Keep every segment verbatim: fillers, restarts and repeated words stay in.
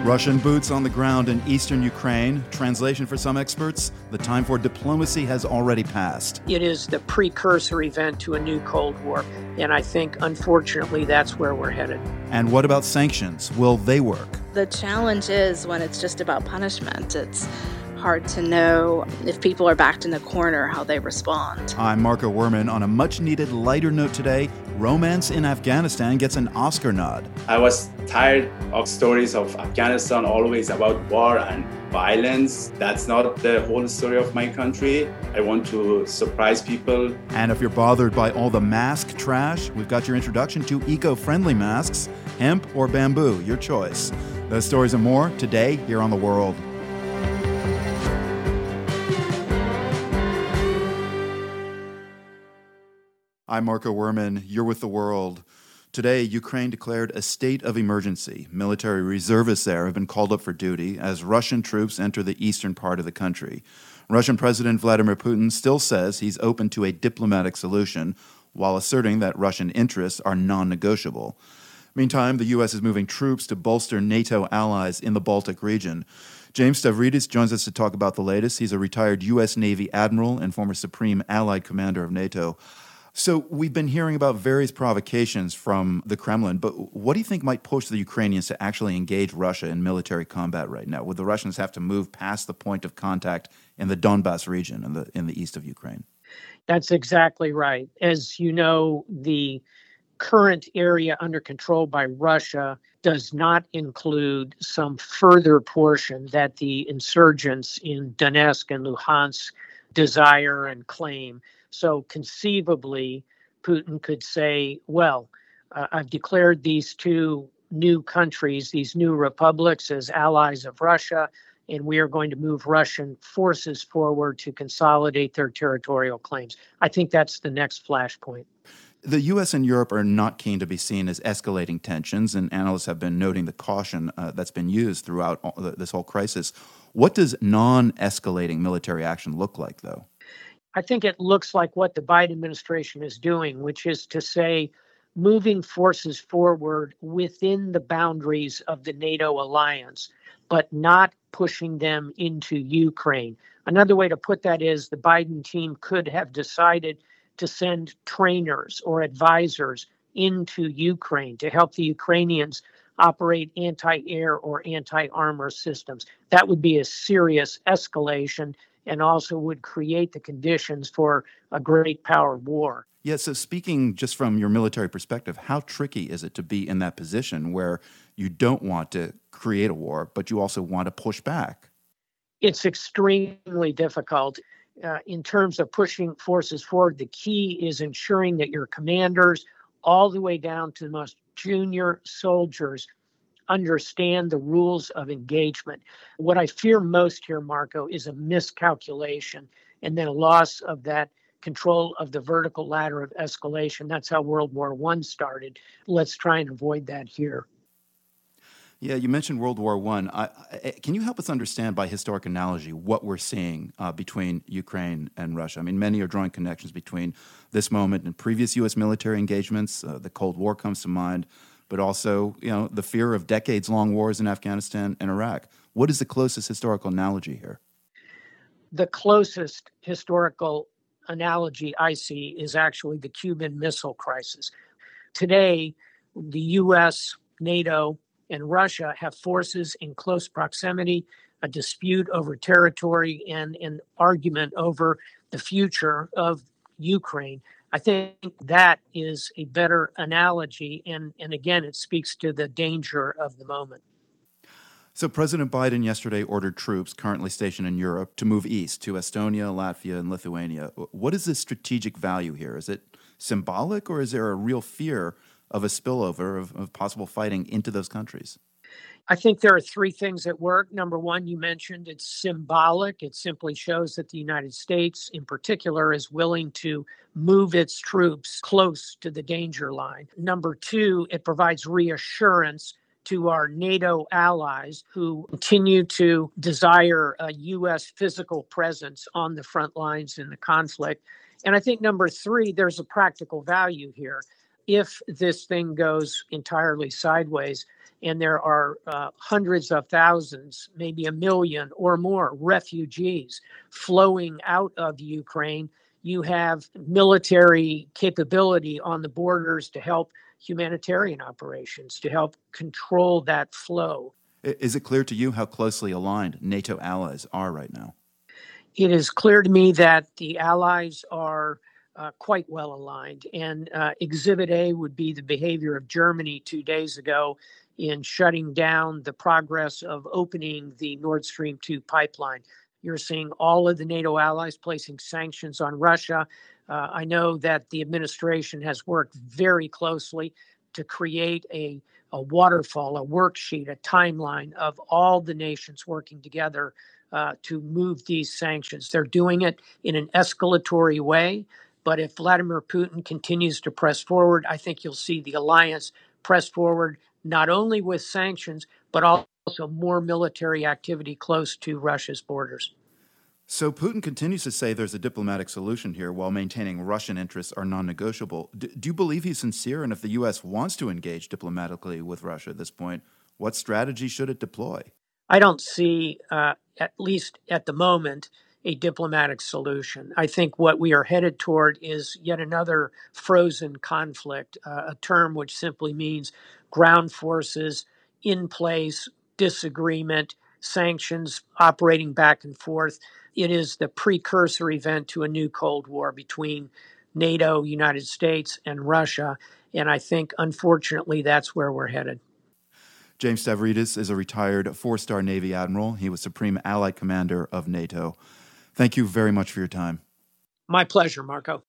Russian boots on the ground in eastern Ukraine. Translation for some experts, the time for diplomacy has already passed. It is the precursor event to a new Cold War, and I think, unfortunately, that's where we're headed. And what about sanctions? Will they work? The challenge is when it's just about punishment. It's hard to know if people are backed in a corner, how they respond. I'm Marco Werman. On a much-needed lighter note today, Romance in Afghanistan gets an Oscar nod. I was tired of stories of Afghanistan always about war and violence. That's not the whole story of my country. I want to surprise people. And if you're bothered by all the mask trash, we've got your introduction to eco-friendly masks, hemp or bamboo, your choice. Those stories and more today here on The World. I'm Marco Werman. You're with The World. Today, Ukraine declared a state of emergency. Military reservists there have been called up for duty as Russian troops enter the eastern part of the country. Russian President Vladimir Putin still says he's open to a diplomatic solution, while asserting that Russian interests are non-negotiable. Meantime, the U S is moving troops to bolster NATO allies in the Baltic region. James Stavridis joins us to talk about the latest. He's a retired U S Navy admiral and former Supreme Allied Commander of NATO. So we've been hearing about various provocations from the Kremlin, but what do you think might push the Ukrainians to actually engage Russia in military combat right now? Would the Russians have to move past the point of contact in the Donbas region in the in the east of Ukraine? That's exactly right. As you know, the current area under control by Russia does not include some further portion that the insurgents in Donetsk and Luhansk desire and claim. So conceivably, Putin could say, well, uh, I've declared these two new countries, these new republics, as allies of Russia, and we are going to move Russian forces forward to consolidate their territorial claims. I think that's the next flashpoint. The U S and Europe are not keen to be seen as escalating tensions, and analysts have been noting the caution uh, that's been used throughout all, this whole crisis. What does non-escalating military action look like, though? I think it looks like what the Biden administration is doing, which is to say, moving forces forward within the boundaries of the NATO alliance, but not pushing them into Ukraine. Another way to put that is the Biden team could have decided to send trainers or advisors into Ukraine to help the Ukrainians operate anti-air or anti-armor systems. That would be a serious escalation and also would create the conditions for a great power war. Yeah, so speaking just from your military perspective, how tricky is it to be in that position where you don't want to create a war, but you also want to push back? It's extremely difficult. Uh, in terms of pushing forces forward, the key is ensuring that your commanders, all the way down to the most junior soldiers, understand the rules of engagement. What I fear most here, Marco, is a miscalculation and then a loss of that control of the vertical ladder of escalation. That's how World War One started. Let's try and avoid that here. Yeah, you mentioned World War One. I, I, can you help us understand by historic analogy what we're seeing uh, between Ukraine and Russia? I mean, many are drawing connections between this moment and previous U S military engagements. Uh, the Cold War comes to mind, but also, you know, the fear of decades-long wars in Afghanistan and Iraq. What is the closest historical analogy here? The closest historical analogy I see is actually the Cuban Missile Crisis. Today, the U S, NATO, and Russia have forces in close proximity, a dispute over territory, and an argument over the future of Ukraine. I think that is a better analogy, and, and again, it speaks to the danger of the moment. So President Biden yesterday ordered troops currently stationed in Europe to move east to Estonia, Latvia, and Lithuania. What is the strategic value here? Is it symbolic, or is there a real fear of a spillover of, of possible fighting into those countries? I think there are three things at work. Number one, you mentioned it's symbolic. It simply shows that the United States, in particular, is willing to move its troops close to the danger line. Number two, it provides reassurance to our NATO allies who continue to desire a U S physical presence on the front lines in the conflict. And I think number three, there's a practical value here. if this thing goes entirely sideways and there are uh, hundreds of thousands, maybe a million or more refugees flowing out of Ukraine, you have military capability on the borders to help humanitarian operations, to help control that flow. Is it clear to you how closely aligned NATO allies are right now? It is clear to me that the allies are uh, quite well aligned. And uh, Exhibit A would be the behavior of Germany two days ago in shutting down the progress of opening the Nord Stream two pipeline. You're seeing all of the NATO allies placing sanctions on Russia. Uh, I know that the administration has worked very closely to create a, a waterfall, a worksheet, a timeline of all the nations working together uh, to move these sanctions. They're doing it in an escalatory way, but if Vladimir Putin continues to press forward, I think you'll see the alliance press forward not only with sanctions, but also more military activity close to Russia's borders. So Putin continues to say there's a diplomatic solution here while maintaining Russian interests are non-negotiable. D- do you believe he's sincere? And if the U S wants to engage diplomatically with Russia at this point, what strategy should it deploy? I don't see, uh, at least at the moment, a diplomatic solution. I think what we are headed toward is yet another frozen conflict, uh, a term which simply means ground forces in place, disagreement, sanctions operating back and forth. It is the precursor event to a new Cold War between NATO, United States, and Russia. And I think, unfortunately, that's where we're headed. James Stavridis is a retired four-star Navy admiral. He was Supreme Allied Commander of NATO. Thank you very much for your time. My pleasure, Marco.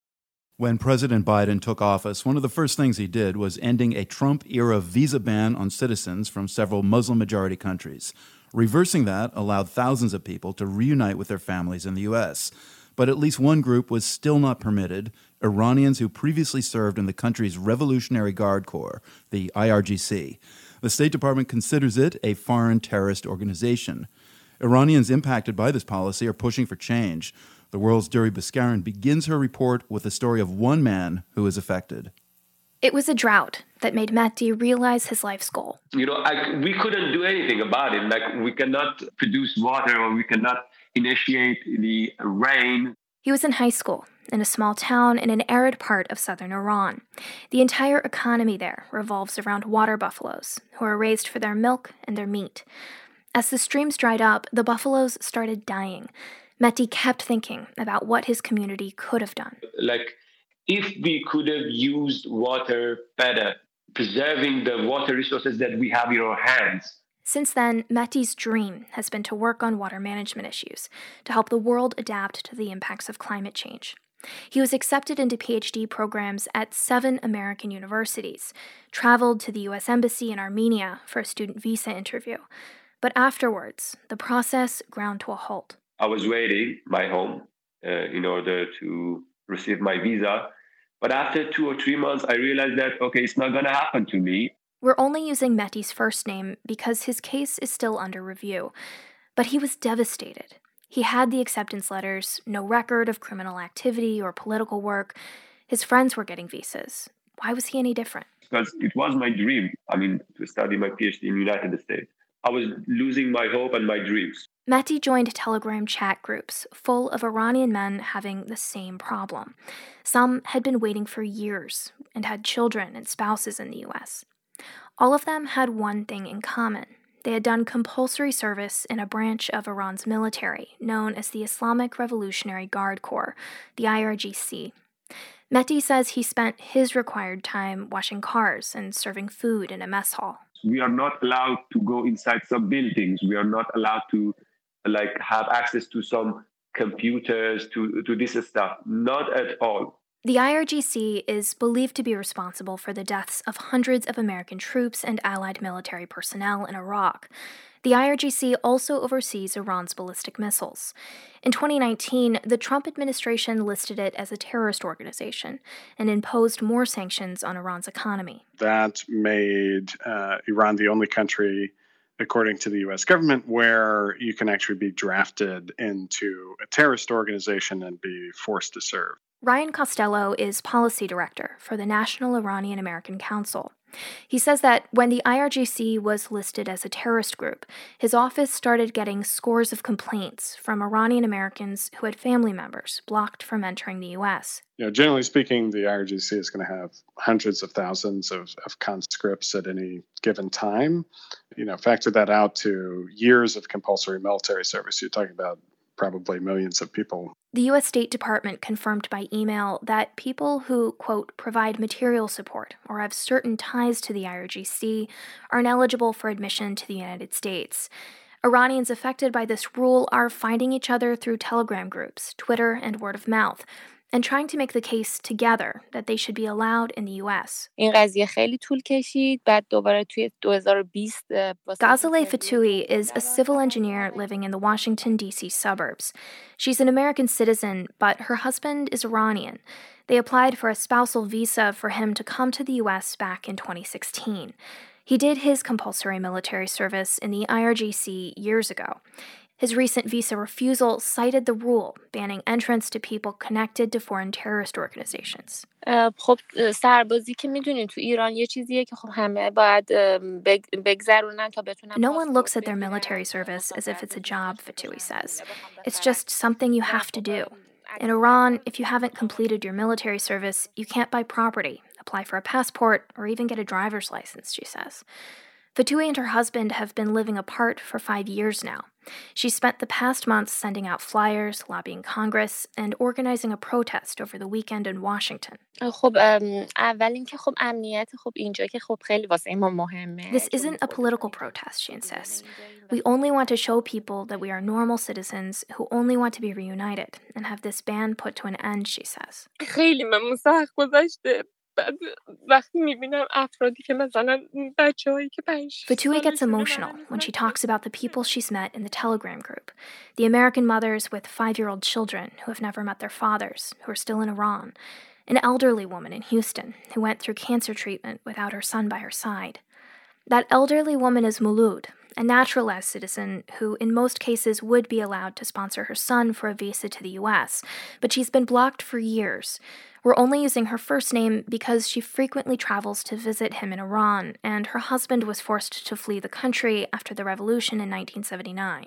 When President Biden took office, one of the first things he did was ending a Trump-era visa ban on citizens from several Muslim-majority countries. Reversing that allowed thousands of people to reunite with their families in the U S. But at least one group was still not permitted, Iranians who previously served in the country's Revolutionary Guard Corps, the I R G C. The State Department considers it a foreign terrorist organization. Iranians impacted by this policy are pushing for change. The World's Duri Baskarin begins her report with the story of one man who is affected. It was a drought that made Mehdi realize his life's goal. You know, I, we couldn't do anything about it. Like, we cannot produce water or we cannot initiate the rain. He was in high school in a small town in an arid part of southern Iran. The entire economy there revolves around water buffaloes, who are raised for their milk and their meat. As the streams dried up, the buffaloes started dying. Mehdi kept thinking about what his community could have done. Like, if we could have used water better, preserving the water resources that we have in our hands. Since then, Mehdi's dream has been to work on water management issues to help the world adapt to the impacts of climate change. He was accepted into PhD programs at seven American universities, traveled to the U S Embassy in Armenia for a student visa interview. But afterwards, the process ground to a halt. I was waiting my home uh, in order to receive my visa. But after two or three months, I realized that, okay, it's not going to happen to me. We're only using Mehdi's first name because his case is still under review. But he was devastated. He had the acceptance letters, no record of criminal activity or political work. His friends were getting visas. Why was he any different? Because it was my dream, I mean, to study my PhD in the United States. I was losing my hope and my dreams. Mehdi joined Telegram chat groups full of Iranian men having the same problem. Some had been waiting for years and had children and spouses in the U S. All of them had one thing in common. They had done compulsory service in a branch of Iran's military known as the Islamic Revolutionary Guard Corps, the I R G C. Mehdi says he spent his required time washing cars and serving food in a mess hall. We are not allowed to go inside some buildings. We are not allowed to like have access to some computers, to, to this stuff. Not at all. The I R G C is believed to be responsible for the deaths of hundreds of American troops and allied military personnel in Iraq. The I R G C also oversees Iran's ballistic missiles. In twenty nineteen, the Trump administration listed it as a terrorist organization and imposed more sanctions on Iran's economy. That made uh, Iran the only country, according to the U S government, where you can actually be drafted into a terrorist organization and be forced to serve. Ryan Costello is policy director for the National Iranian American Council. He says that when the I R G C was listed as a terrorist group, his office started getting scores of complaints from Iranian Americans who had family members blocked from entering the U S. You know, generally speaking, the I R G C is going to have hundreds of thousands of, of conscripts at any given time. You know, factor that out to years of compulsory military service. You're talking about probably millions of people. The U S State Department confirmed by email that people who, quote, provide material support or have certain ties to the I R G C are ineligible for admission to the United States. Iranians affected by this rule are finding each other through Telegram groups, Twitter, and word of mouth, and trying to make the case together that they should be allowed in the U S. Ghazaleh Fatoui is a civil engineer living in the Washington, D C suburbs. She's an American citizen, but her husband is Iranian. They applied for a spousal visa for him to come to the U S back in twenty sixteen. He did his compulsory military service in the I R G C years ago. His recent visa refusal cited the rule banning entrance to people connected to foreign terrorist organizations. خب سربازی که میدونین تو ایران یه چیزیه که خب همه باید بگذرونن تا بتونن. No one looks at their military service as if it's a job, Fatoui says. It's just something you have to do. In Iran, if you haven't completed your military service, you can't buy property, apply for a passport, or even get a driver's license, she says. Fatoui and her husband have been living apart for five years now. She spent the past months sending out flyers, lobbying Congress, and organizing a protest over the weekend in Washington. خب اول اینکه خب امنیت خب اینجا که خب خیلی واسه ما مهمه. This isn't a political protest, she insists. We only want to show people that we are normal citizens who only want to be reunited and have this ban put to an end, she says. خیلی من سخت گذشته. Fatoui gets emotional when she talks about the people she's met in the Telegram group, the American mothers with five-year-old children who have never met their fathers, who are still in Iran, an elderly woman in Houston who went through cancer treatment without her son by her side. That elderly woman is Mouloud, a naturalized citizen who in most cases would be allowed to sponsor her son for a visa to the U S, but she's been blocked for years. We're only using her first name because she frequently travels to visit him in Iran, and her husband was forced to flee the country after the revolution in nineteen seventy-nine.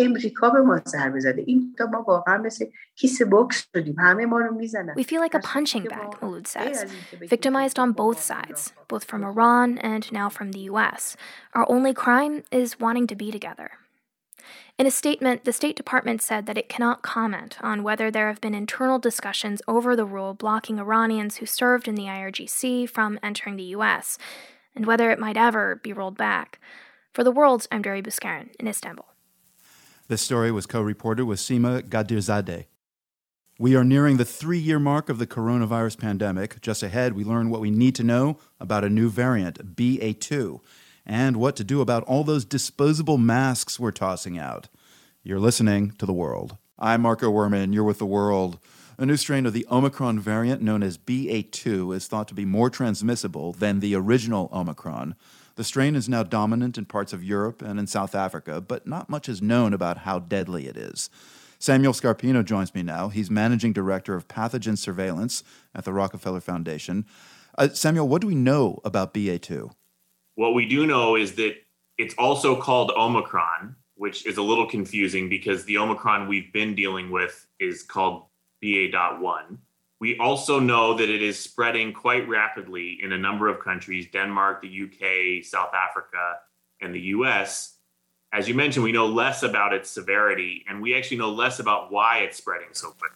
We feel like a punching bag, Mouloud says, victimized on both sides, both from Iran and now from the U S. Our only crime is wanting to be together. In a statement, the State Department said that it cannot comment on whether there have been internal discussions over the rule blocking Iranians who served in the I R G C from entering the U S, and whether it might ever be rolled back. For The World, I'm Deri Bouskaran in Istanbul. This story was co-reported with Seema Gadirzadeh. We are nearing the three-year mark of the coronavirus pandemic. Just ahead, we learn what we need to know about a new variant, B A two. And what to do about all those disposable masks we're tossing out. You're listening to The World. I'm Marco Werman. You're with The World. A new strain of the Omicron variant known as B A two is thought to be more transmissible than the original Omicron. The strain is now dominant in parts of Europe and in South Africa, but not much is known about how deadly it is. Samuel Scarpino joins me now. He's Managing Director of Pathogen Surveillance at the Rockefeller Foundation. Uh, Samuel, what do we know about B A two? What we do know is that it's also called Omicron, which is a little confusing because the Omicron we've been dealing with is called B A one. We also know that it is spreading quite rapidly in a number of countries, Denmark, the U K, South Africa, and the U S. As you mentioned, we know less about its severity, and we actually know less about why it's spreading so quickly.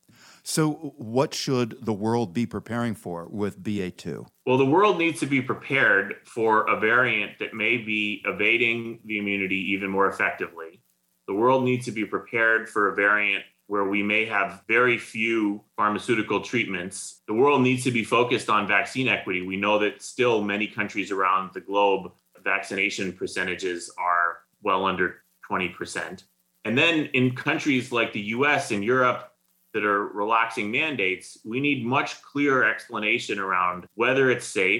So what should the world be preparing for with B A two? Well, the world needs to be prepared for a variant that may be evading the immunity even more effectively. The world needs to be prepared for a variant where we may have very few pharmaceutical treatments. The world needs to be focused on vaccine equity. We know that still many countries around the globe, vaccination percentages are well under twenty percent. And then in countries like the U S and Europe, that are relaxing mandates, we need much clearer explanation around whether it's safe,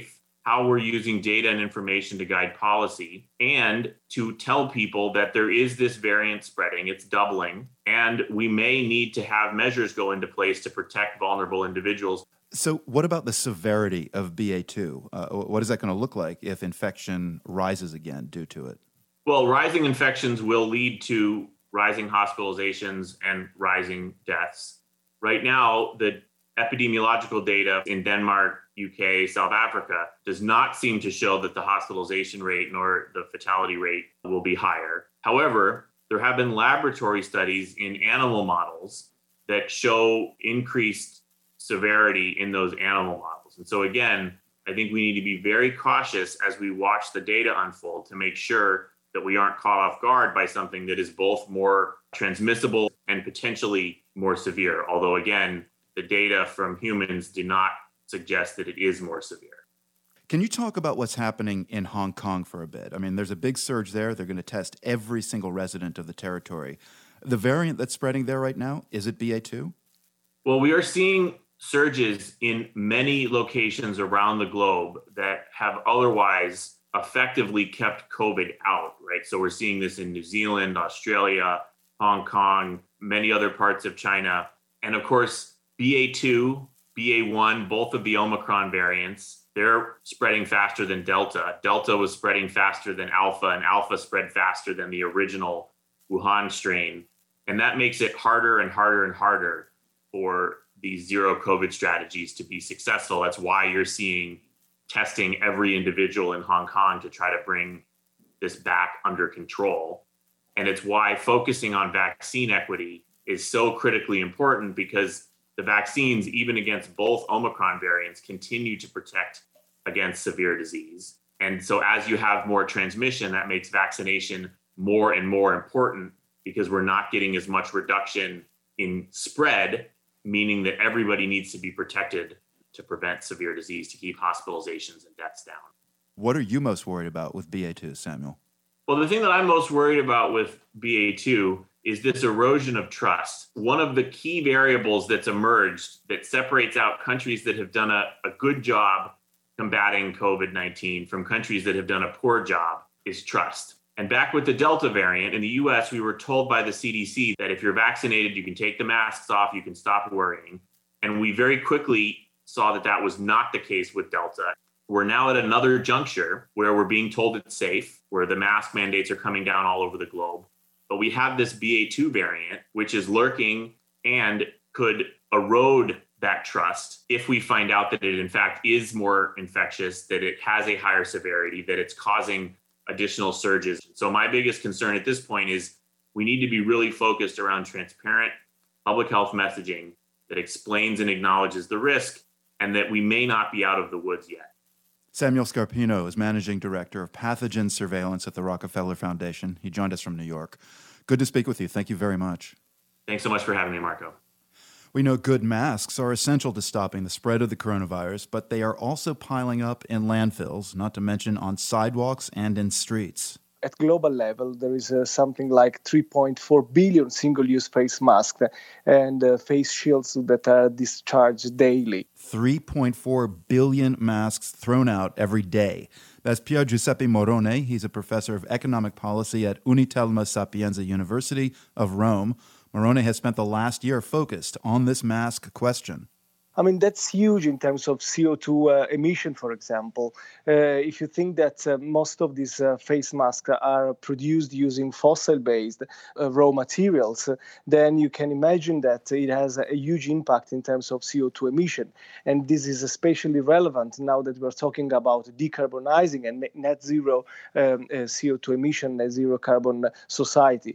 how we're using data and information to guide policy, and to tell people that there is this variant spreading, it's doubling, and we may need to have measures go into place to protect vulnerable individuals. So what about the severity of B A two? Uh, what is that going to look like if infection rises again due to it? Well, rising infections will lead to rising hospitalizations and rising deaths. Right now, the epidemiological data in Denmark, U K, South Africa does not seem to show that the hospitalization rate nor the fatality rate will be higher. However, there have been laboratory studies in animal models that show increased severity in those animal models. And so again, I think we need to be very cautious as we watch the data unfold to make sure that we aren't caught off guard by something that is both more transmissible and potentially more severe. Although again, the data from humans do not suggest that it is more severe. Can you talk about what's happening in Hong Kong for a bit? I mean, there's a big surge there. They're going to test every single resident of the territory. The variant that's spreading there right now, is it B A two? Well, we are seeing surges in many locations around the globe that have otherwise effectively kept COVID out, right? So we're seeing this in New Zealand, Australia, Hong Kong, many other parts of China. And of course, B A two, B A one, both of the Omicron variants, they're spreading faster than Delta. Delta was spreading faster than Alpha, and Alpha spread faster than the original Wuhan strain. And that makes it harder and harder and harder for these zero COVID strategies to be successful. That's why you're seeing testing every individual in Hong Kong to try to bring this back under control. And it's why focusing on vaccine equity is so critically important, because the vaccines, even against both Omicron variants, continue to protect against severe disease. And so as you have more transmission, that makes vaccination more and more important, because we're not getting as much reduction in spread, meaning that everybody needs to be protected to prevent severe disease, to keep hospitalizations and deaths down. What are you most worried about with B A two, Samuel? Well, the thing that I'm most worried about with B A two is this erosion of trust. One of the key variables that's emerged that separates out countries that have done a, a good job combating COVID nineteen from countries that have done a poor job is trust. And back with the Delta variant in the U S, we were told by the C D C that if you're vaccinated, you can take the masks off, you can stop worrying. And we very quickly saw that that was not the case with Delta. We're now at another juncture where we're being told it's safe, where the mask mandates are coming down all over the globe. But we have this B A two variant, which is lurking and could erode that trust if we find out that it in fact is more infectious, that it has a higher severity, that it's causing additional surges. So my biggest concern at this point is we need to be really focused around transparent public health messaging that explains and acknowledges the risk, and that we may not be out of the woods yet. Samuel Scarpino is Managing Director of Pathogen Surveillance at the Rockefeller Foundation. He joined us from New York. Good to speak with you. Thank you very much. Thanks so much for having me, Marco. We know good masks are essential to stopping the spread of the coronavirus, but they are also piling up in landfills, not to mention on sidewalks and in streets. At global level, there is uh, something like three point four billion single-use face masks and uh, face shields that are discharged daily. three point four billion masks thrown out every day. That's Pier Giuseppe Morone. He's a professor of economic policy at Unitelma Sapienza University of Rome. Morone has spent the last year focused on this mask question. I mean, that's huge in terms of C O two uh, emission, for example. Uh, if you think that uh, most of these uh, face masks are produced using fossil-based uh, raw materials, uh, then you can imagine that it has a huge impact in terms of C O two emission. And this is especially relevant now that we're talking about decarbonizing and net zero um, uh, C O two emission, net zero carbon society.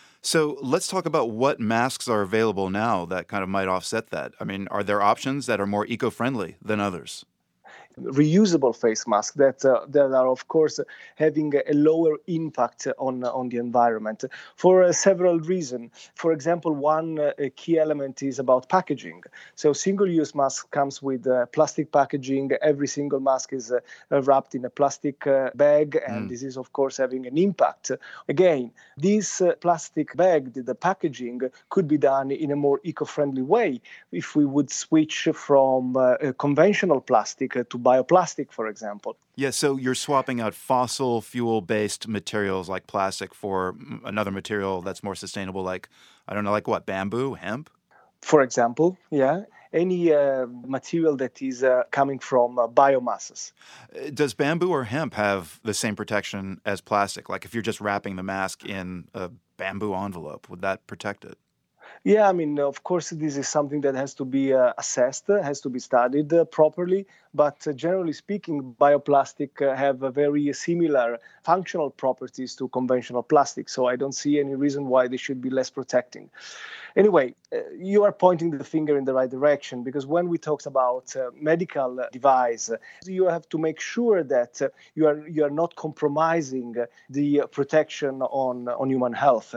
So let's talk about what masks are available now that kind of might offset that. I mean, are there options that are more eco-friendly than others? Reusable face masks that uh, that are, of course, having a lower impact on on the environment for uh, several reasons. For example, one uh, key element is about packaging. So single-use mask comes with uh, plastic packaging. Every single mask is uh, wrapped in a plastic uh, bag, and mm. this is, of course, having an impact. Again, this uh, plastic bag, the, the packaging, could be done in a more eco-friendly way if we would switch from uh, conventional plastic to bioplastic, for example. Yeah, so you're swapping out fossil fuel-based materials like plastic for another material that's more sustainable, like, I don't know, like what, bamboo, hemp? For example, yeah, any uh, material that is uh, coming from uh, biomasses. Does bamboo or hemp have the same protection as plastic? Like if you're just wrapping the mask in a bamboo envelope, would that protect it? Yeah, I mean, of course, this is something that has to be uh, assessed, has to be studied uh, properly. But uh, generally speaking, bioplastic uh, have a very similar functional properties to conventional plastic. So I don't see any reason why they should be less protecting. Anyway, uh, you are pointing the finger in the right direction, because when we talk about uh, medical device, uh, you have to make sure that uh, you are you are not compromising the protection on on human health.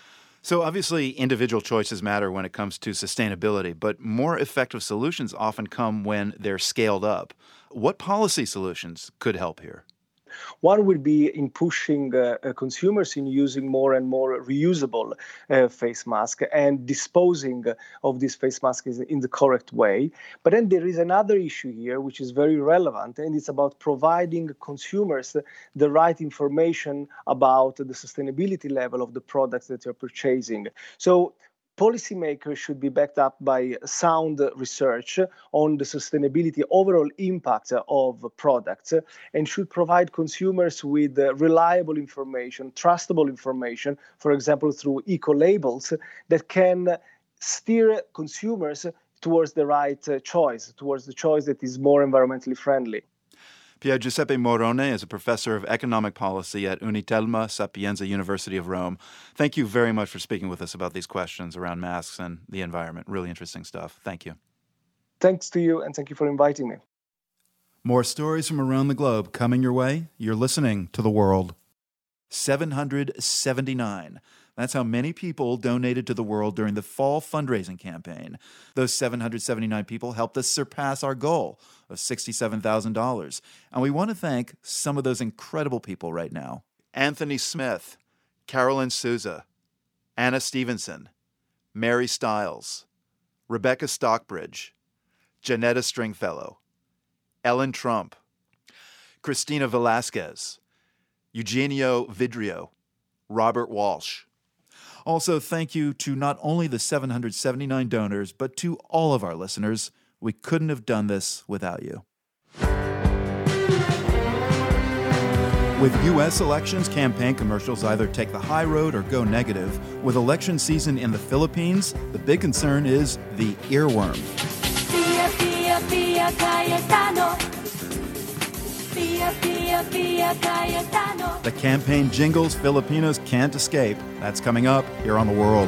So obviously, individual choices matter when it comes to sustainability, but more effective solutions often come when they're scaled up. What policy solutions could help here? One would be in pushing uh, uh, consumers in using more and more reusable uh, face masks and disposing of these face masks in the correct way. But then there is another issue here, which is very relevant, and it's about providing consumers the right information about the sustainability level of the products that you're purchasing. So policymakers should be backed up by sound research on the sustainability overall impact of products and should provide consumers with reliable information, trustable information, for example, through eco-labels that can steer consumers towards the right choice, towards the choice that is more environmentally friendly. Pier Giuseppe Morrone is a professor of economic policy at Unitelma Sapienza University of Rome. Thank you very much for speaking with us about these questions around masks and the environment. Really interesting stuff. Thank you. Thanks to you, and thank you for inviting me. More stories from around the globe coming your way. You're listening to The World. seven hundred seventy-nine. That's how many people donated to The World during the fall fundraising campaign. Those seven hundred seventy-nine people helped us surpass our goal of sixty-seven thousand dollars. And we want to thank some of those incredible people right now. Anthony Smith, Carolyn Souza, Anna Stevenson, Mary Stiles, Rebecca Stockbridge, Janetta Stringfellow, Ellen Trump, Christina Velasquez, Eugenio Vidrio, Robert Walsh. Also, thank you to not only the seven hundred seventy-nine donors, but to all of our listeners. We couldn't have done this without you. With U S elections, campaign commercials either take the high road or go negative. With election season in the Philippines, the big concern is the earworm. Pia, Pia, Pia Cayetano. Pia, Pia, Pia Cayetano. The campaign jingles Filipinos can't escape. That's coming up here on The World.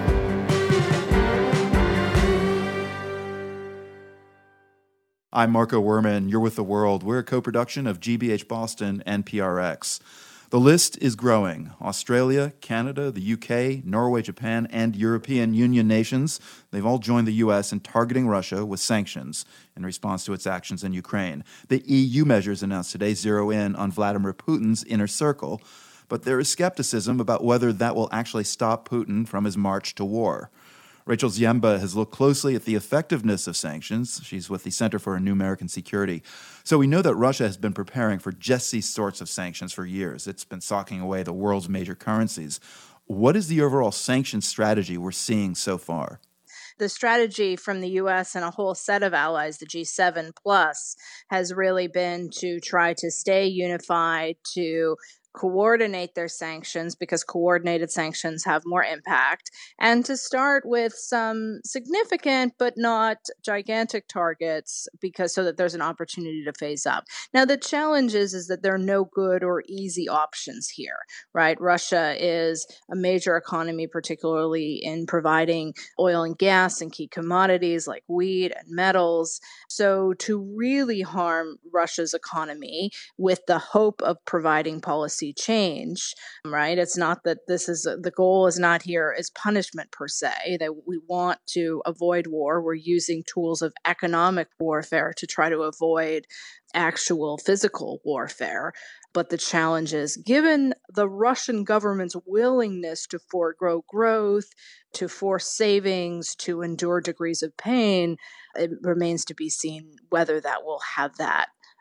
I'm Marco Werman. You're with The World. We're a co-production of G B H Boston and P R X. The list is growing. Australia, Canada, the U K, Norway, Japan, and European Union nations, they've all joined the U S in targeting Russia with sanctions in response to its actions in Ukraine. The E U measures announced today zero in on Vladimir Putin's inner circle, but there is skepticism about whether that will actually stop Putin from his march to war. Rachel Ziemba has looked closely at the effectiveness of sanctions. She's with the Center for a New American Security. So we know that Russia has been preparing for just these sorts of sanctions for years. It's been socking away the world's major currencies. What is the overall sanctions strategy we're seeing so far? The strategy from the U S and a whole set of allies, the G seven plus, has really been to try to stay unified, to coordinate their sanctions because coordinated sanctions have more impact, and to start with some significant but not gigantic targets because so that there's an opportunity to phase up. Now, the challenge is, is that there are no good or easy options here, right? Russia is a major economy, particularly in providing oil and gas and key commodities like wheat and metals. So to really harm Russia's economy with the hope of providing policy change, right? It's not that this is the goal is not here as punishment per se, that we want to avoid war. We're using tools of economic warfare to try to avoid actual physical warfare. But the challenge is, given the Russian government's willingness to forego growth, to force savings, to endure degrees of pain, it remains to be seen whether that will have that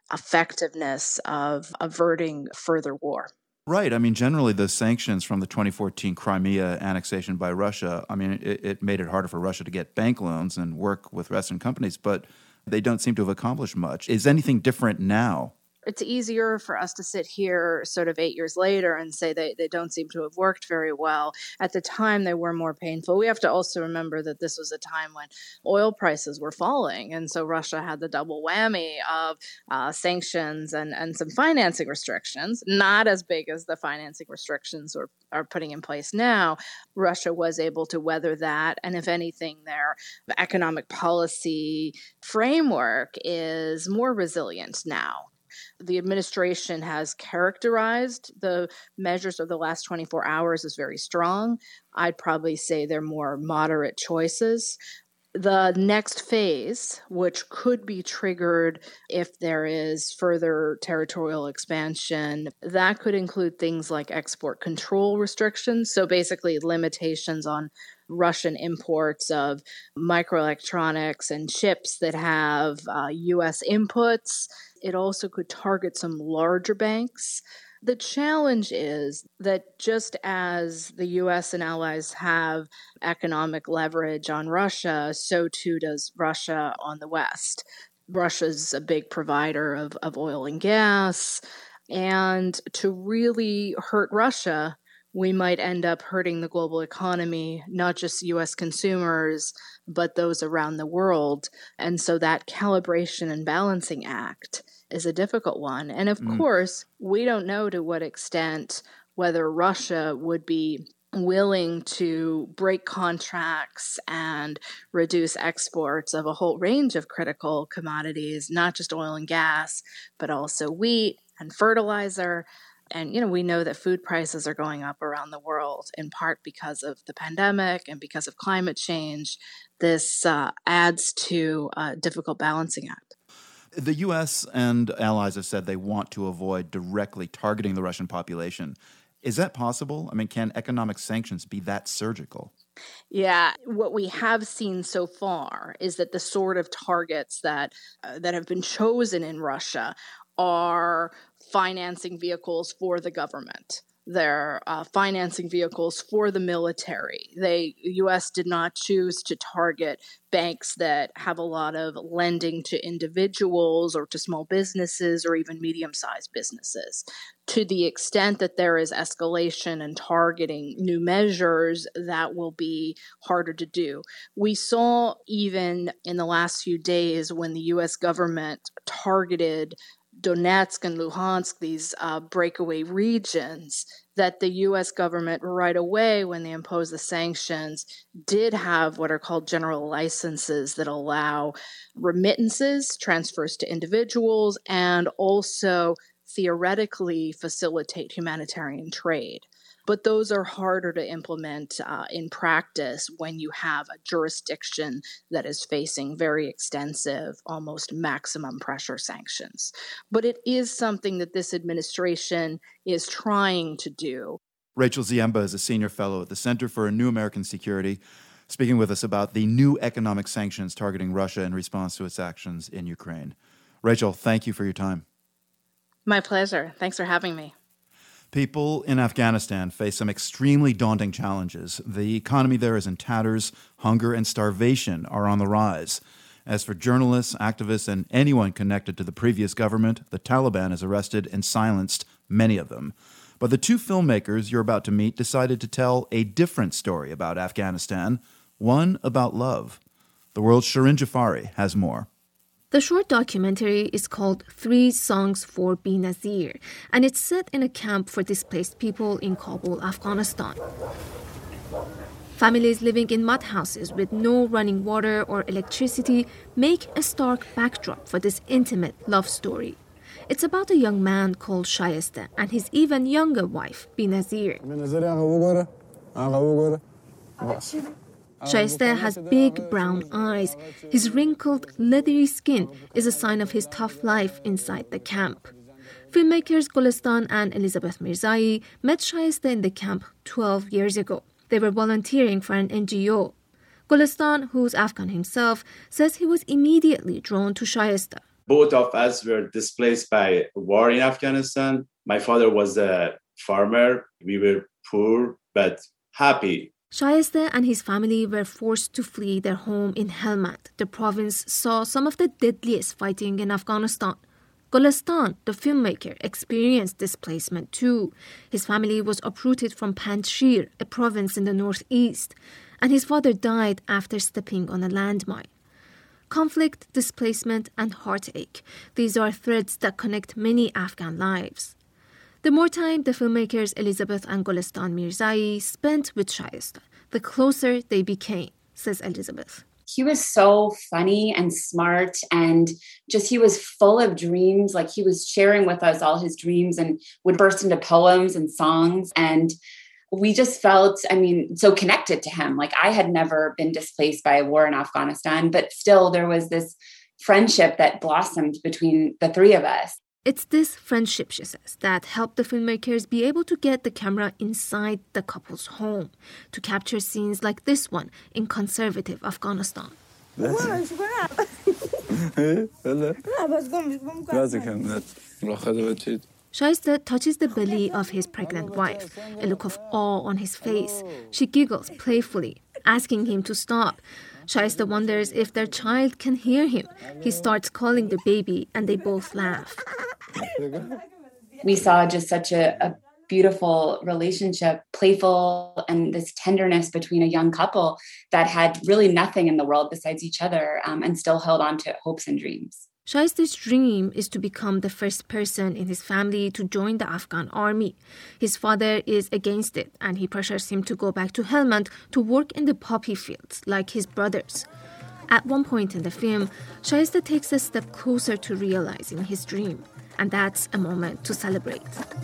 effectiveness of averting further war. Right. I mean, generally, the sanctions from the twenty fourteen Crimea annexation by Russia, I mean, it, it made it harder for Russia to get bank loans and work with Western companies, but they don't seem to have accomplished much. Is anything different now? It's easier for us to sit here sort of eight years later and say they, they don't seem to have worked very well. At the time, they were more painful. We have to also remember that this was a time when oil prices were falling. And so Russia had the double whammy of uh, sanctions and, and some financing restrictions, not as big as the financing restrictions are, are putting in place now. Russia was able to weather that. And if anything, their economic policy framework is more resilient now. The administration has characterized the measures of the last twenty-four hours as very strong. I'd probably say they're more moderate choices. The next phase, which could be triggered if there is further territorial expansion, that could include things like export control restrictions. So basically limitations on Russian imports of microelectronics and chips that have uh, U S inputs. It also could target some larger banks. The challenge is that just as the U S and allies have economic leverage on Russia, so too does Russia on the West. Russia's a big provider of, of oil and gas, and to really hurt Russia, we might end up hurting the global economy, not just U S consumers, but those around the world. And so that calibration and balancing act is a difficult one. And of mm. course, we don't know to what extent whether Russia would be willing to break contracts and reduce exports of a whole range of critical commodities, not just oil and gas, but also wheat and fertilizer. And, you know, we know that food prices are going up around the world, in part because of the pandemic and because of climate change. This uh, adds to a difficult balancing act. The U S and allies have said they want to avoid directly targeting the Russian population. Is that possible? I mean, can economic sanctions be that surgical? Yeah, what we have seen so far is that the sort of targets that uh, that have been chosen in Russia are financing vehicles for the government. They're uh, financing vehicles for the military. The U S did not choose to target banks that have a lot of lending to individuals or to small businesses or even medium-sized businesses. To the extent that there is escalation and targeting new measures, that will be harder to do. We saw even in the last few days when the U S government targeted Donetsk and Luhansk, these uh, breakaway regions, that the U S government right away, when they imposed the sanctions, did have what are called general licenses that allow remittances, transfers to individuals, and also theoretically facilitate humanitarian trade. But those are harder to implement uh, in practice when you have a jurisdiction that is facing very extensive, almost maximum pressure sanctions. But it is something that this administration is trying to do. Rachel Ziemba is a senior fellow at the Center for a New American Security, speaking with us about the new economic sanctions targeting Russia in response to its actions in Ukraine. Rachel, thank you for your time. My pleasure. Thanks for having me. People in Afghanistan face some extremely daunting challenges. The economy there is in tatters. Hunger and starvation are on the rise. As for journalists, activists, and anyone connected to the previous government, the Taliban has arrested and silenced many of them. But the two filmmakers you're about to meet decided to tell a different story about Afghanistan, one about love. The world's Shirin Jafari has more. The short documentary is called Three Songs for Benazir, and it's set in a camp for displaced people in Kabul, Afghanistan. Families living in mud houses with no running water or electricity make a stark backdrop for this intimate love story. It's about a young man called Shayeste and his even younger wife, Benazir. Shayeste has big brown eyes. His wrinkled, leathery skin is a sign of his tough life inside the camp. Filmmakers Golestan and Elizabeth Mirzai met Shayeste in the camp twelve years ago. They were volunteering for an N G O. Golestan, who's Afghan himself, says he was immediately drawn to Shayeste. Both of us were displaced by war in Afghanistan. My father was a farmer. We were poor, but happy. Shayesteh and his family were forced to flee their home in Helmand. The province saw some of the deadliest fighting in Afghanistan. Golestan, the filmmaker, experienced displacement too. His family was uprooted from Panjshir, a province in the northeast, and his father died after stepping on a landmine. Conflict, displacement, and heartache. These are threads that connect many Afghan lives. The more time the filmmakers Elizabeth and Golestan Mirzai spent with Shayesteh, the closer they became, says Elizabeth. He was so funny and smart, and just he was full of dreams. Like, he was sharing with us all his dreams and would burst into poems and songs. And we just felt, I mean, so connected to him. Like, I had never been displaced by a war in Afghanistan, but still there was this friendship that blossomed between the three of us. It's this friendship, she says, that helped the filmmakers be able to get the camera inside the couple's home to capture scenes like this one in conservative Afghanistan. Shayesteh touches the belly of his pregnant wife, a look of awe on his face. She giggles playfully, asking him to stop. Shayesteh wonders if their child can hear him. He starts calling the baby, and they both laugh. We saw just such a, a beautiful relationship, playful, and this tenderness between a young couple that had really nothing in the world besides each other, um, and still held on to hopes and dreams. Shayesteh's dream is to become the first person in his family to join the Afghan army. His father is against it, and he pressures him to go back to Helmand to work in the poppy fields like his brothers. At one point in the film, Shayesteh takes a step closer to realizing his dream, and that's a moment to celebrate.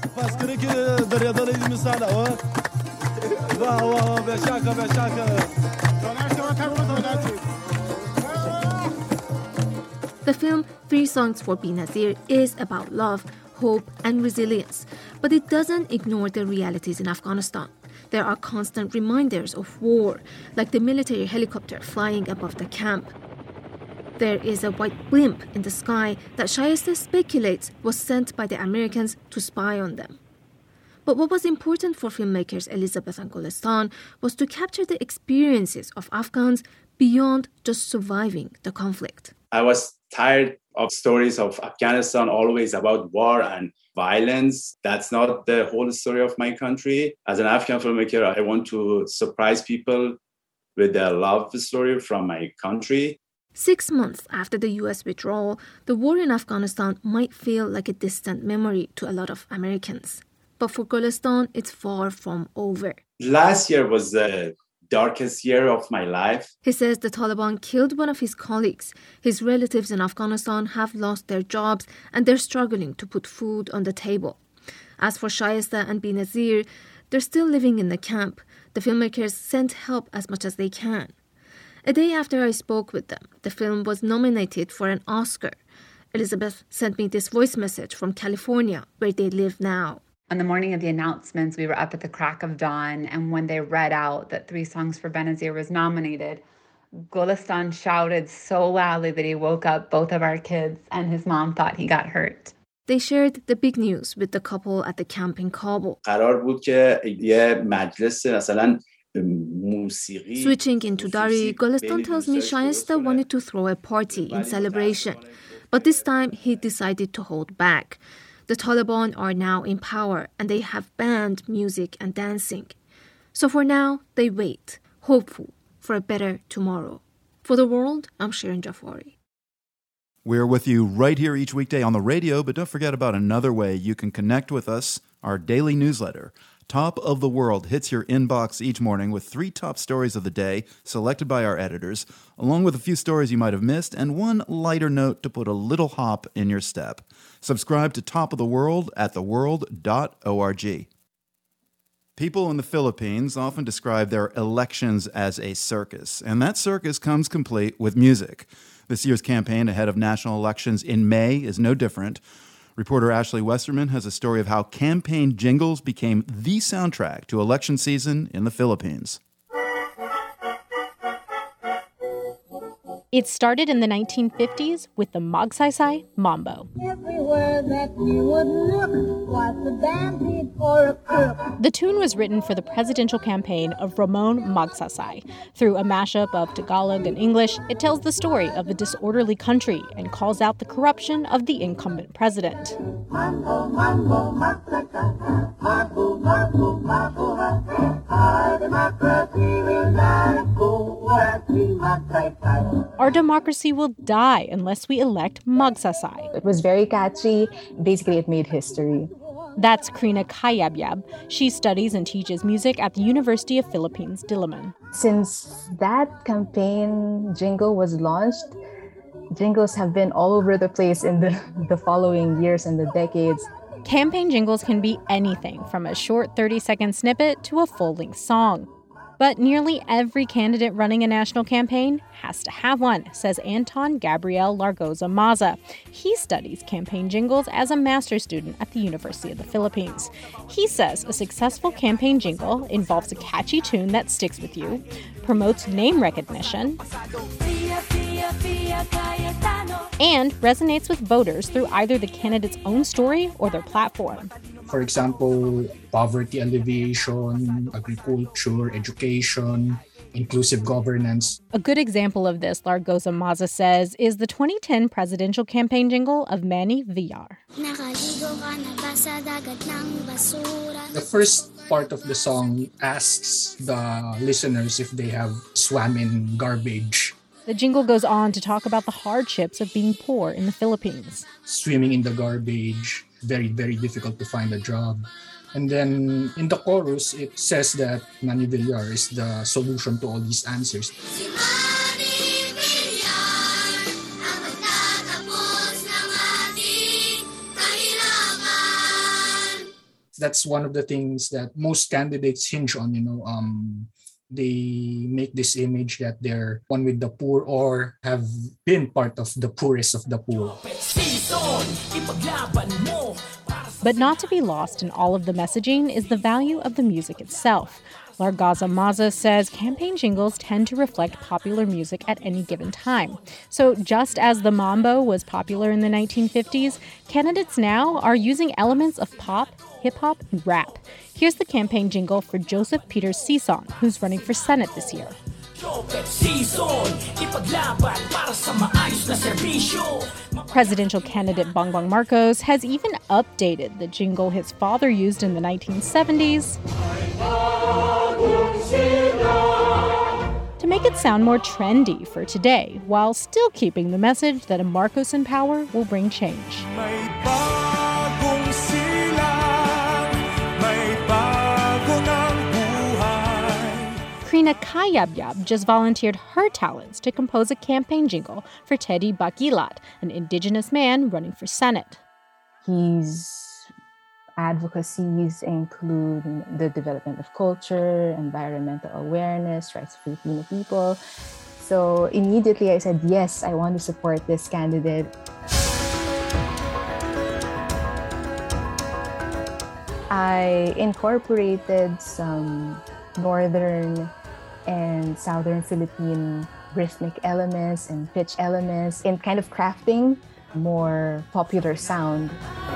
The film Three Songs for Benazir is about love, hope, and resilience, but it doesn't ignore the realities in Afghanistan. There are constant reminders of war, like the military helicopter flying above the camp. There is a white blimp in the sky that Shayesteh speculates was sent by the Americans to spy on them. But what was important for filmmakers Elizabeth and Golestan was to capture the experiences of Afghans beyond just surviving the conflict. I was tired of stories of Afghanistan always about war and violence. That's not the whole story of my country. As an Afghan filmmaker, I want to surprise people with a love story from my country. Six months after the U S withdrawal, the war in Afghanistan might feel like a distant memory to a lot of Americans. But for Golestan, it's far from over. Last year was the darkest year of my life. He says the Taliban killed one of his colleagues. His relatives in Afghanistan have lost their jobs, and they're struggling to put food on the table. As for Shayesteh and Benazir, they're still living in the camp. The filmmakers sent help as much as they can. A day after I spoke with them, the film was nominated for an Oscar. Elizabeth sent me this voice message from California, where they live now. On the morning of the announcements, we were up at the crack of dawn, and when they read out that Three Songs for Benazir was nominated, Golestan shouted so loudly that he woke up both of our kids, and his mom thought he got hurt. They shared the big news with the couple at the camp in Kabul. Switching into Dari, Golestan tells me Shayesteh wanted to throw a party in celebration, but this time he decided to hold back. The Taliban are now in power, and they have banned music and dancing. So for now, they wait, hopeful for a better tomorrow. For The World, I'm Shirin Jafari. We're with you right here each weekday on the radio, but don't forget about another way you can connect with us, our daily newsletter. Top of the World hits your inbox each morning with three top stories of the day selected by our editors, along with a few stories you might have missed and one lighter note to put a little hop in your step. Subscribe to Top of the World at the world dot org. People in the Philippines often describe their elections as a circus, and that circus comes complete with music. This year's campaign ahead of national elections in May is no different. Reporter Ashley Westerman has a story of how campaign jingles became the soundtrack to election season in the Philippines. It started in the nineteen fifties with the Magsaysay Mambo. Everywhere that you would look was the bandit or a crook. The tune was written for the presidential campaign of Ramon Magsaysay. Through a mashup of Tagalog and English, it tells the story of a disorderly country and calls out the corruption of the incumbent president. Mambo, mambo, magsasay, mabu, mabu, mabuhay. Our democracy will die, buwati magsaysay. Our democracy will die unless we elect Magsaysay. It was very catchy. Basically, it made history. That's Krina Kayabyab. She studies and teaches music at the University of Philippines, Diliman. Since that campaign jingle was launched, jingles have been all over the place in the, the following years and the decades. Campaign jingles can be anything from a short thirty-second snippet to a full-length song. But nearly every candidate running a national campaign has to have one, says Anton Gabriel Largoza Maza. He studies campaign jingles as a master's student at the University of the Philippines. He says a successful campaign jingle involves a catchy tune that sticks with you, promotes name recognition, and resonates with voters through either the candidate's own story or their platform. For example, poverty alleviation, agriculture, education, inclusive governance. A good example of this, Largoza Maza says, is the twenty ten presidential campaign jingle of Manny Villar. The first part of the song asks the listeners if they have swam in garbage. The jingle goes on to talk about the hardships of being poor in the Philippines. Swimming in the garbage, very, very difficult to find a job. And then in the chorus, it says that Manny Villar is the solution to all these answers. That's one of the things that most candidates hinge on, you know, um, they make this image that they're one with the poor or have been part of the poorest of the poor. But not to be lost in all of the messaging is the value of the music itself. Largoza Maza says campaign jingles tend to reflect popular music at any given time. So just as the mambo was popular in the nineteen fifties, candidates now are using elements of pop, hip-hop, and rap. Here's the campaign jingle for Joseph Peters Sison, who's running for Senate this year. Presidential candidate Bongbong Marcos has even updated the jingle his father used in the nineteen seventies to make it sound more trendy for today, while still keeping the message that a Marcos in power will bring change. Krina Kayabyab just volunteered her talents to compose a campaign jingle for Teddy Baquilat, an indigenous man running for Senate. His advocacies include the development of culture, environmental awareness, rights of Filipino people. So immediately I said, yes, I want to support this candidate. I incorporated some northern and southern Philippine rhythmic elements and pitch elements in kind of crafting more popular sound.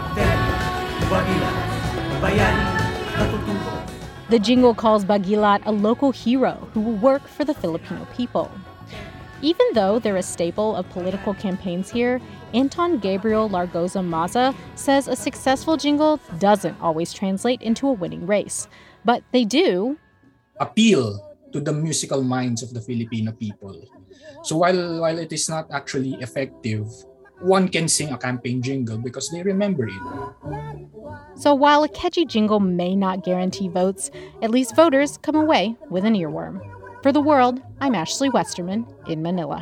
The jingle calls Baquilat a local hero who will work for the Filipino people. Even though they're a staple of political campaigns here, Anton Gabriel Largoza Maza says a successful jingle doesn't always translate into a winning race. But they do appeal to the musical minds of the Filipino people. So while while it is not actually effective, one can sing a campaign jingle because they remember it. So while a catchy jingle may not guarantee votes, at least voters come away with an earworm. For The World, I'm Ashley Westerman in Manila.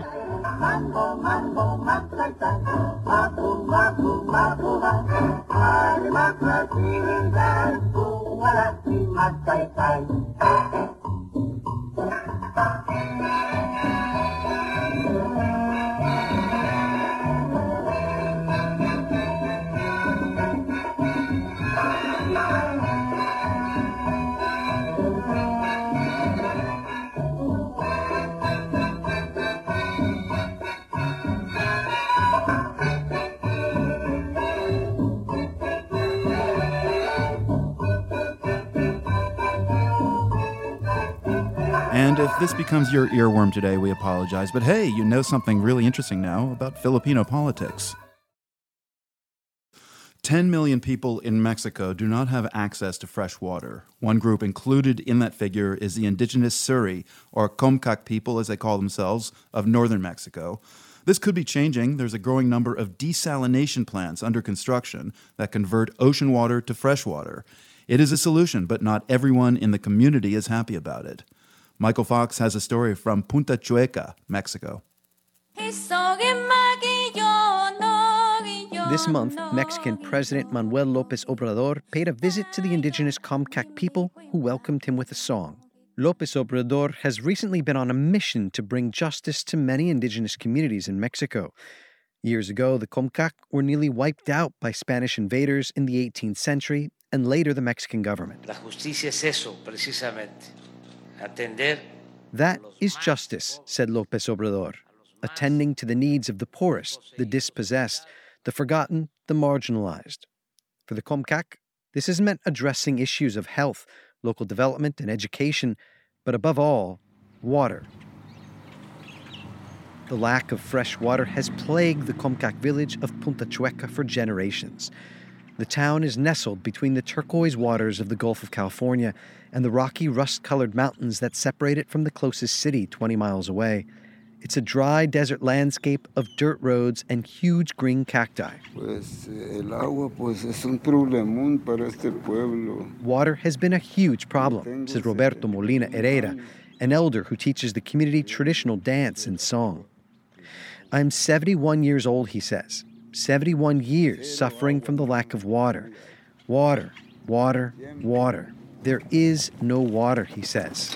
And if this becomes your earworm today, we apologize. But hey, you know something really interesting now about Filipino politics. ten million people in Mexico do not have access to fresh water. One group included in that figure is the indigenous Suri, or Comcac people, as they call themselves, of northern Mexico. This could be changing. There's a growing number of desalination plants under construction that convert ocean water to fresh water. It is a solution, but not everyone in the community is happy about it. Michael Fox has a story from Punta Chueca, Mexico. This month, Mexican President Manuel López Obrador paid a visit to the indigenous Comcac people who welcomed him with a song. López Obrador has recently been on a mission to bring justice to many indigenous communities in Mexico. Years ago, the Comcac were nearly wiped out by Spanish invaders in the eighteenth century and later the Mexican government. La justicia es eso, precisamente. Atender. That is justice, said López Obrador, attending to the needs of the poorest, the dispossessed, the forgotten, the marginalized. For the Comcac, this has meant addressing issues of health, local development, and education, but above all, water. The lack of fresh water has plagued the Comcac village of Punta Chueca for generations. The town is nestled between the turquoise waters of the Gulf of California and the rocky, rust-colored mountains that separate it from the closest city twenty miles away. It's a dry desert landscape of dirt roads and huge green cacti. Water has been a huge problem, says Roberto Molina Herrera, an elder who teaches the community traditional dance and song. I'm seventy-one years old, he says. seventy-one years suffering from the lack of water. Water, water, water. There is no water, he says.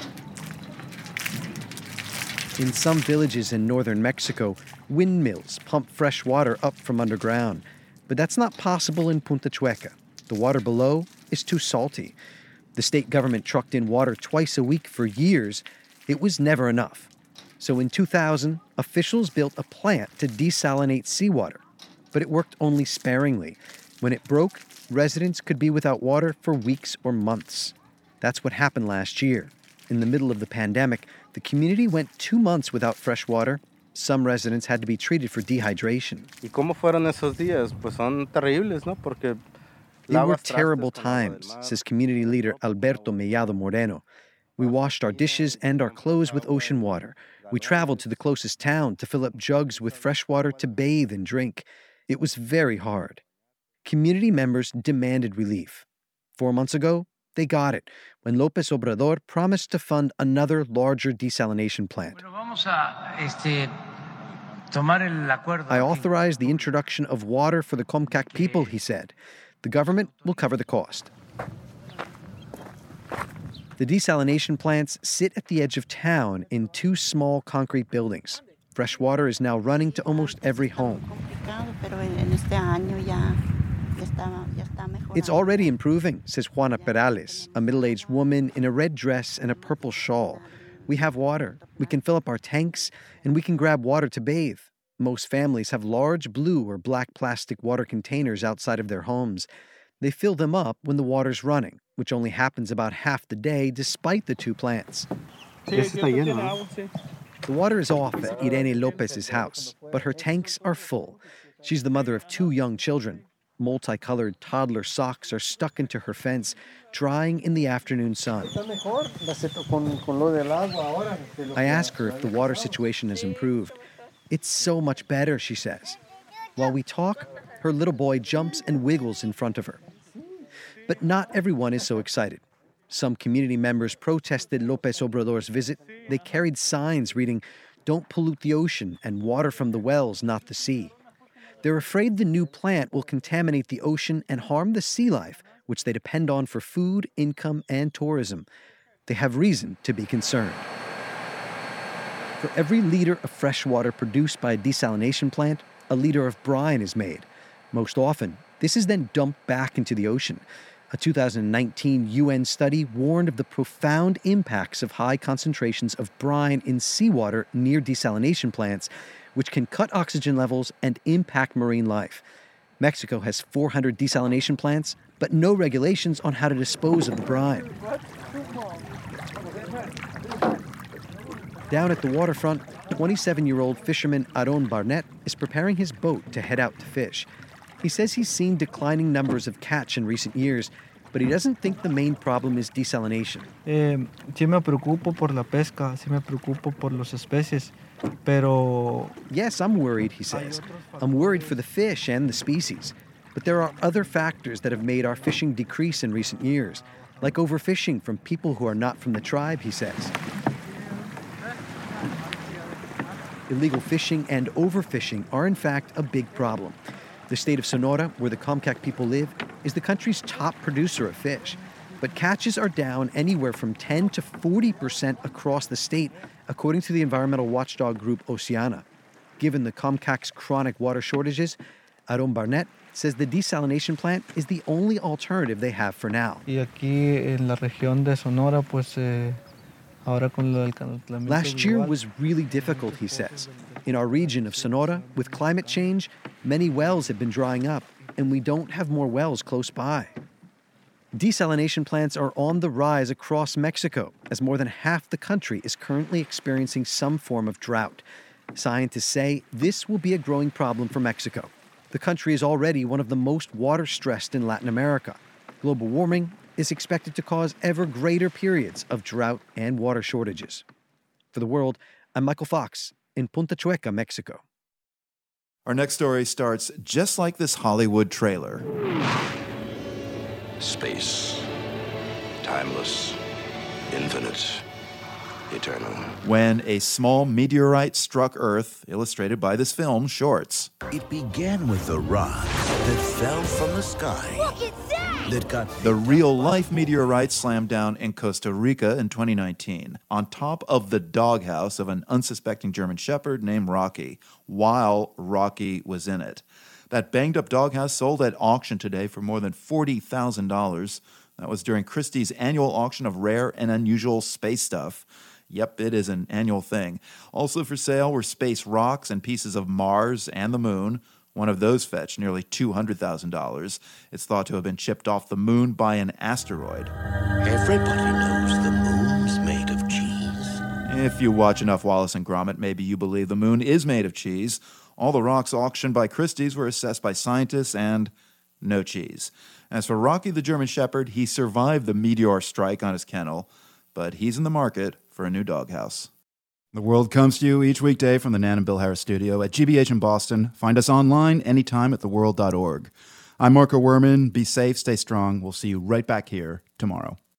In some villages in northern Mexico, windmills pump fresh water up from underground. But that's not possible in Punta Chueca. The water below is too salty. The state government trucked in water twice a week for years. It was never enough. So in two thousand, officials built a plant to desalinate seawater. But it worked only sparingly. When it broke, residents could be without water for weeks or months. That's what happened last year. In the middle of the pandemic, the community went two months without fresh water. Some residents had to be treated for dehydration. They were terrible times, says community leader Alberto Mellado Moreno. We washed our dishes and our clothes with ocean water. We traveled to the closest town to fill up jugs with fresh water to bathe and drink. It was very hard. Community members demanded relief. Four months ago, they got it when López Obrador promised to fund another larger desalination plant. I authorized the introduction of water for the Comcac people, he said. The government will cover the cost. The desalination plants sit at the edge of town in two small concrete buildings. Fresh water is now running to almost every home. It's already improving, says Juana Perales, a middle-aged woman in a red dress and a purple shawl. We have water. We can fill up our tanks, and we can grab water to bathe. Most families have large blue or black plastic water containers outside of their homes. They fill them up when the water's running, which only happens about half the day despite the two plants. The water is off at Irene Lopez's house, but her tanks are full. She's the mother of two young children. Multicolored toddler socks are stuck into her fence, drying in the afternoon sun. I ask her if the water situation has improved. It's so much better, she says. While we talk, her little boy jumps and wiggles in front of her. But not everyone is so excited. Some community members protested López Obrador's visit. They carried signs reading, "Don't pollute the ocean," and "Water from the wells, not the sea." They're afraid the new plant will contaminate the ocean and harm the sea life, which they depend on for food, income, and tourism. They have reason to be concerned. For every liter of fresh water produced by a desalination plant, a liter of brine is made. Most often, this is then dumped back into the ocean. A two thousand nineteen U N study warned of the profound impacts of high concentrations of brine in seawater near desalination plants, which can cut oxygen levels and impact marine life. Mexico has four hundred desalination plants, but no regulations on how to dispose of the brine. Down at the waterfront, twenty-seven-year-old fisherman Aaron Barnett is preparing his boat to head out to fish. He says he's seen declining numbers of catch in recent years, but he doesn't think the main problem is desalination. Eh, sí me preocupo por la pesca, sí me preocupo por los especies, pero... Yes, I'm worried, he says. I'm worried for the fish and the species. But there are other factors that have made our fishing decrease in recent years, like overfishing from people who are not from the tribe, he says. Illegal fishing and overfishing are in fact a big problem. The state of Sonora, where the Comcaac people live, is the country's top producer of fish. But catches are down anywhere from ten to forty percent across the state, according to the environmental watchdog group Oceana. Given the Comcaac's chronic water shortages, Aaron Barnett says the desalination plant is the only alternative they have for now. Y aquí en la región de Sonora, pues, eh, ahora con lo del calentamiento Last year global, was really difficult, he says. In our region of Sonora, with climate change, many wells have been drying up, and we don't have more wells close by. Desalination plants are on the rise across Mexico, as more than half the country is currently experiencing some form of drought. Scientists say this will be a growing problem for Mexico. The country is already one of the most water-stressed in Latin America. Global warming is expected to cause ever greater periods of drought and water shortages. For The World, I'm Michael Fox in Punta Chueca, Mexico. Our next story starts just like this Hollywood trailer. Space. Timeless. Infinite. Eternal. When a small meteorite struck Earth, illustrated by this film, Shorts. It began with a rock that fell from the sky. Look, it's that! That got The real-life meteorite slammed down in Costa Rica in twenty nineteen, on top of the doghouse of an unsuspecting German shepherd named Rocky, while Rocky was in it. That banged-up doghouse sold at auction today for more than forty thousand dollars. That was during Christie's annual auction of rare and unusual space stuff. Yep, it is an annual thing. Also for sale were space rocks and pieces of Mars and the moon. One of those fetched nearly two hundred thousand dollars. It's thought to have been chipped off the moon by an asteroid. Everybody knows the moon's made of cheese. If you watch enough Wallace and Gromit, maybe you believe the moon is made of cheese. All the rocks auctioned by Christie's were assessed by scientists and no cheese. As for Rocky the German Shepherd, he survived the meteor strike on his kennel, but he's in the market for a new doghouse. The World comes to you each weekday from the Nan and Bill Harris studio at G B H in Boston. Find us online anytime at the world dot org. I'm Marco Werman. Be safe, stay strong. We'll see you right back here tomorrow.